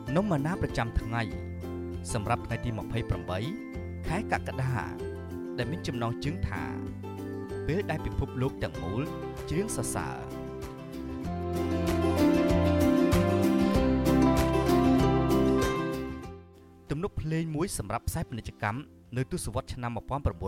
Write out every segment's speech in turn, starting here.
នំម៉ាណាប្រចាំថ្ងៃសម្រាប់ថ្ងៃទី28ខែកក្កដាដែលមានចំណងជើងថាពេលដែលពិភពលោកទាំងមូលច្រៀងសរសើរទំនុកភ្លេងមួយសម្រាប់ខ្សែពាណិជ្ជកម្មនៅទសវត្សរ៍ឆ្នាំ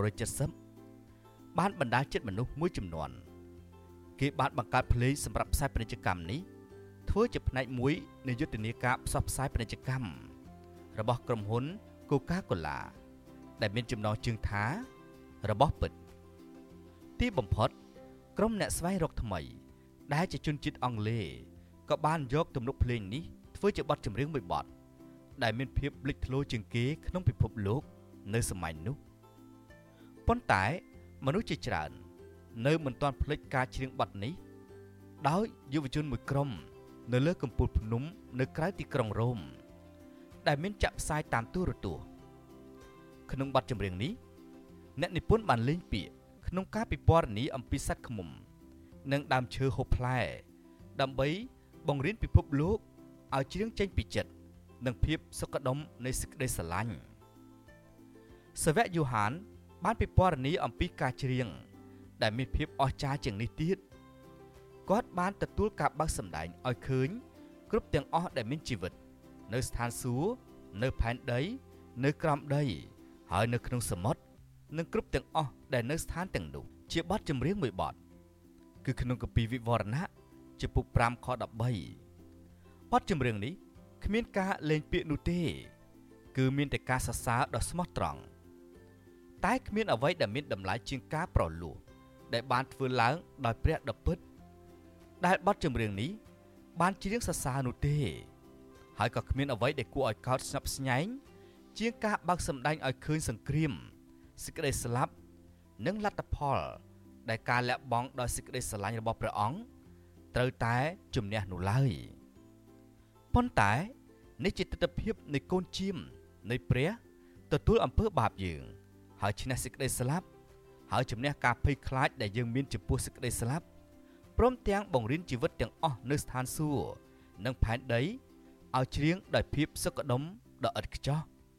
1970បានបណ្ដាលចិត្តមនុស្សមួយចំនួនគេបានបង្កើតភ្លេងសម្រាប់ខ្សែពាណិជ្ជកម្មនេះធ្វើជាផ្នែកមួយនៃយុទ្ធនាការផ្សព្វផ្សាយពាណិជ្ជកម្មរបស់ក្រុមហ៊ុន Coca-Cola ដែលមានចំណងជើងថារបស់ពិតទីបំផុតក្រុមអ្នកស្វែងរកថ្មីដែលជាជនជាតិអង់គ្លេសក៏បានយកទំនុកភ្លេងនេះធ្វើជាបទចម្រៀងមួយបទដែលមានភាពលេចធ្លោជាងគេក្នុងពិភពលោកនៅសម័យនោះប៉ុន្តែមនុស្សជាច្រើននៅមិនទាន់ភ្លេចការច្រៀងបទនេះដោយយុវជនមួយក្រុមនៅលើកំពូលភ្នំនៅក្រៅទីក្រុងរ៉ូមដែលមានចាក់ផ្សាយតាមទូរទស្សន៍ក្នុងបទចម្រៀងនេះអ្នកនិពន្ធបានលេងពាក្យក្នុងការពិពណ៌នាអំពីសត្វឃ្មុំនិងដើមឈើហូបផ្លែដើម្បីបង្រៀនពិភពលោកឲ្យច្រៀងចេញពីចិត្តនិងភាពសុខដុមនៃសេចក្តីស្រឡាញ់សាវកយូហានបានពិពណ៌នាអំពីការច្រៀងដែលមានភាពអស្ចារ្យជាងនេះទៀតគាត់បានទទួលការបើកសម្ដែងឲ្យឃើញគ្រប់ទាំងអស់ដែលមានជីវិតនៅស្ថានសួគ៌នៅផែនដីនៅក្រោមដីហើយនៅក្នុងសមុទ្រនិងគ្រប់ទាំងអស់ដែលនៅស្ថានទាំងនោះជាបទចម្រៀងមួយបទគឺក្នុងគម្ពីរវិវរណៈចំពុក5ខ13បទចម្រៀងនេះគ្មានការលេងពាក្យនោះទេគឺមានតែការសរសើរដ៏ស្មោះត្រង់តែគ្មានអ្វីដែលមានតម្លៃជាងការប្រលួសដែលបានធ្វើឡើងដោយព្រះដ៏ពិតដែលបទចម្រៀងនេះបានច្រៀងសរសើរនោះទេហើយក៏គ្មានអ្វីដែលគួរឲ្យកោតស្ញប់ស្ញែងជាងការបើកសម្ដែងឲ្យឃើញសង្គ្រាមសេចក្តីស្លាប់និងលទ្ធផលដែលការលះបង់ដោយសេចក្តីស្រឡាញ់របស់ព្រះអង្គត្រូវតែជំនះនោះឡើយប៉ុន្តែនេះជាទិដ្ឋភាពនៃកូនជៀមនៃព្រះទទួលអំពើបាបយើងហើយឈ្នះសេចក្តីស្លាប់ហើយជំនះការភ័យខ្លាចដែលយើងមានចំពោះសេចក្តីស្លាប់ព្រមទាំងបង្រៀនជីវិតទាំងអស់នៅស្ថានសួគ៌និងផែនដីឲ្យច្រៀងដោយភាពសុខដុមដ៏ឥតខ្ចោះ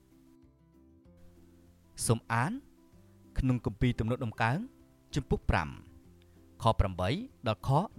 សូមអានក្នុងគម្ពីរទំនុកដំកើងជំពូក5ខ8ដល់ខ12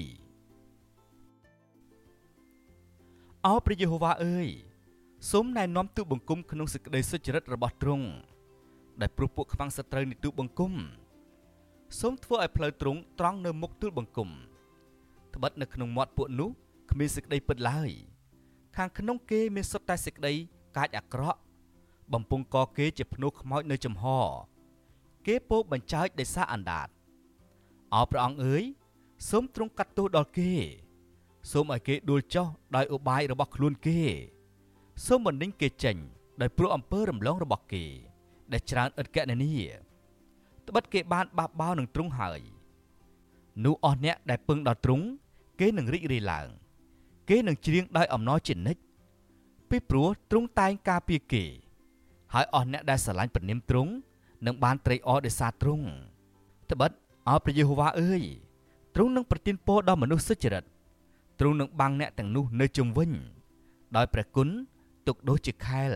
អោព្រះយេហូវ៉ាអើយសូមណែនាំទូលបង្គំក្នុងសេចក្តីសុចរិតរបស់ទ្រង់ដែលព្រោះពួកខ្វាំងសត្រូវនៃទូលបង្គំសូមធ្វើឲ្យផ្លូវទ្រង់ត្រង់នៅមុខទូលបង្គំត្បិតនៅក្នុងមាត់ពួកនោះគ្មានសេចក្តីពិតឡើយខាងក្នុងគេមានសុទ្ធតែសេចក្តីកាចអាក្រក់បំពង់កគេជាភ្នូខ្មោចនៅចំហគេពោលបញ្ចើចដោយសារអណ្ដាតអោព្រះអង្គអើយសូមទ្រង់កាត់ទោសដល់គេសូមឲ្យគេដួលចុះដោយឧបាយរបស់ខ្លួនគេសូមបណ្ដេញគេចេញដោយព្រោះអំពើរំលងរបស់គេដែលច្រើនឥតកណនាត្បិតគេបានបះបោរនឹងទ្រង់ហើយនោះអស់អ្នកដែលពឹងដល់ទ្រង់គេនឹងរីករាយឡើងគេនឹងច្រៀងដោយអំណរជានិច្ចពីព្រោះទ្រង់តែងការពារគេហើយអស់អ្នកដែលស្រឡាញ់ព្រះនាមទ្រង់នឹងបានត្រេកអរដោយសារទ្រង់ត្បិតអោព្រះយេហូវ៉ាអើយទ្រង់នឹងប្រទានពរដល់មនុស្សសុចរិតទ្រង់នឹងបាំងអ្នកទាំងនោះនៅជុំវិញដោយព្រះគុណទុកដូចជាខែល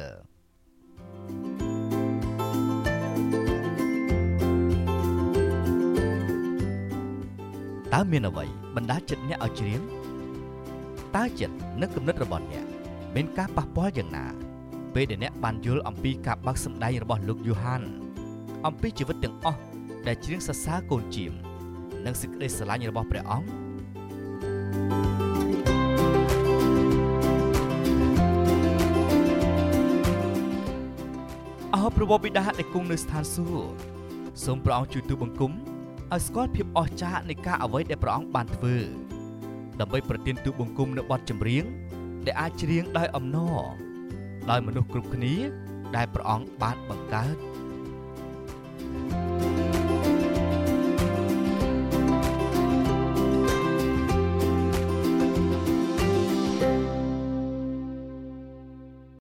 តើមានអ្វីបណ្ដាលចិត្តអ្នកឲ្យច្រៀងតើចិត្តនិងគំនិតរបស់អ្នកមានការប៉ះពាល់យ៉ាងណាពេលដែលអ្នកបានយល់អំពីការបើកសម្ដែងរបស់លោកយូហានអំពីជីវិតទាំងអស់ដែលច្រៀងសរសើរកូនជៀមនិងសេចក្តីស្រឡាញ់របស់ព្រះអង្គអោព្រះបិតាដែលគង់នៅស្ថានសួគ៌សូមព្រះអង្គជួយទូលបង្គំឲ្យស្គាល់ភាពអស្ចារ្យនៃការអ្វីដែលព្រះអង្គបានធ្វើដើម្បីប្រទានទូលបង្គំនៅបទចម្រៀងដែលអាចច្រៀងដោយអំណរដោយមនុស្សគ្រប់គ្នាដែលព្រះអង្គបានបង្កើត